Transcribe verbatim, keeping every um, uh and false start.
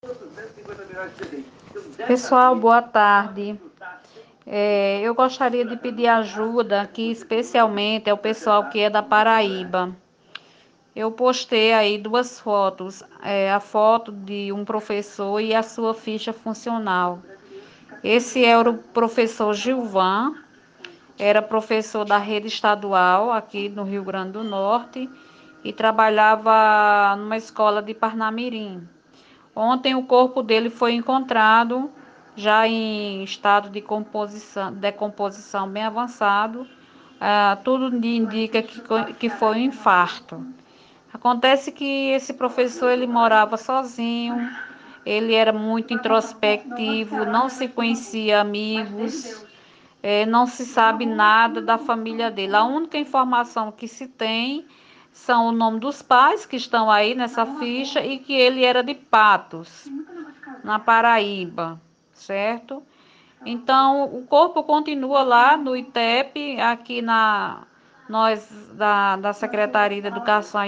Pessoal, boa tarde. É, eu gostaria de pedir ajuda aqui, especialmente ao pessoal que é da Paraíba. Eu postei aí duas fotos, é, a foto de um professor e a sua ficha funcional. Esse era o professor Gilvan, era professor da rede estadual aqui no Rio Grande do Norte e trabalhava numa escola de Parnamirim. Ontem o corpo dele foi encontrado já em estado de composição, decomposição bem avançado. Ah, tudo indica que, que foi um infarto. Acontece que esse professor ele morava sozinho, ele era muito introspectivo, não se conhecia amigos, eh, não se sabe nada da família dele. A única informação que se tem são o nome dos pais que estão aí nessa ficha e que ele era de Patos, na Paraíba, certo? Então, o corpo continua lá no I T E P, aqui na nós da, da Secretaria de Educação